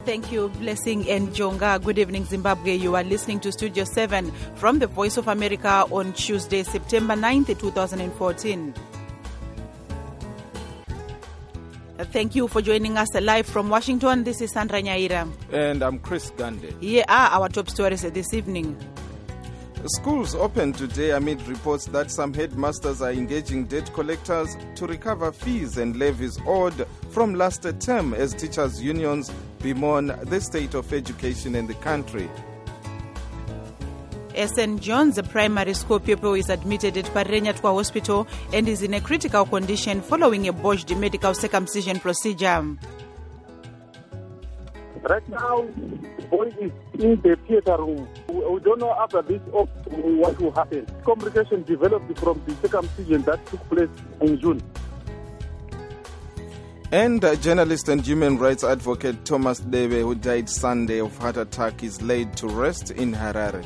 Thank you, Blessing and Jonga. Good evening, Zimbabwe. You are listening to Studio 7 from the Voice of America on Tuesday, September 9th, 2014. Thank you for joining us live from Washington. This is Sandra Nyaira. And I'm Chris Gande. Here are our top stories this evening. Schools open today amid reports that some headmasters are engaging debt collectors to recover fees and levies owed from last term as teachers' unions bemoan the state of education in the country. St. John's Primary School pupil is admitted at Parenyatwa Hospital and is in a critical condition following a botched medical circumcision procedure. Right now, the boy is in the theater room. We don't know after this what will happen. Complications developed from the circumcision that took place in June. And journalist and human rights advocate Thomas Debe, who died Sunday of heart attack, is laid to rest in Harare.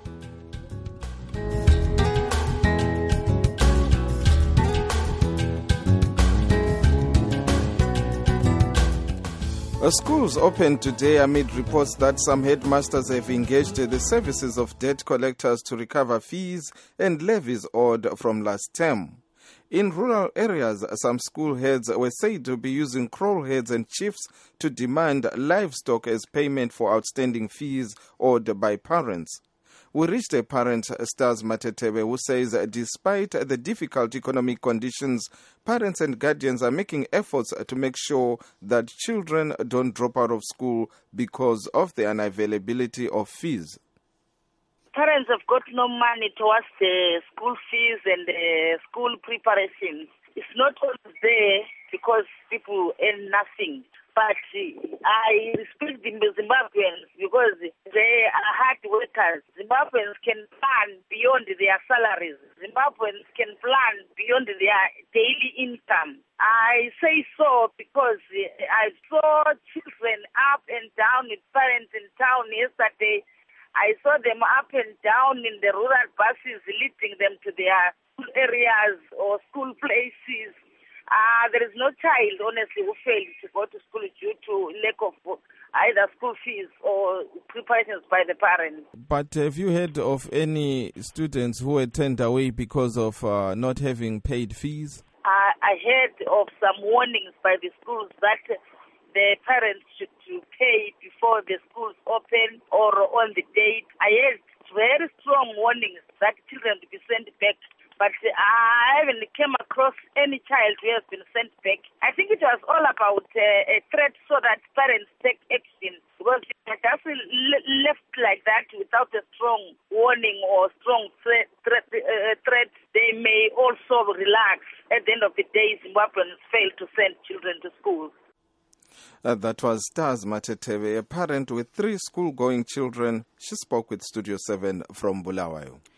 Schools opened today amid reports that some headmasters have engaged the services of debt collectors to recover fees and levies owed from last term. In rural areas, some school heads were said to be using crow heads and chiefs to demand livestock as payment for outstanding fees owed by parents. We reached a parent, Stars Matetebe, who says despite the difficult economic conditions, parents and guardians are making efforts to make sure that children don't drop out of school because of the unavailability of fees. Parents have got no money towards the school fees and the school preparations. It's not always there because people earn nothing. But I respect the Zimbabweans because they are hard workers. Zimbabweans can plan beyond their salaries. Zimbabweans can plan beyond their daily income. I say so because I saw children up and down with parents in town yesterday. I saw them up and down in the rural buses leading them to their school areas or school places. There is no child, honestly, who failed to go to school due to lack of either school fees or preparations by the parents. But have you heard of any students who were turned away because of not having paid fees? I heard of some warnings by the schools that the parents should pay before the schools open or on the date. I heard very strong warnings that children to be sent back. But I haven't come across any child who has been sent back. I think it was all about a threat so that parents take action. Because if it doesn't left like that without a strong warning or strong threat, they may also relax. At the end of the day, Zimbabweans fail to send children to school. That was Stars Matetebe, a parent with 3 school-going children. She spoke with Studio 7 from Bulawayo.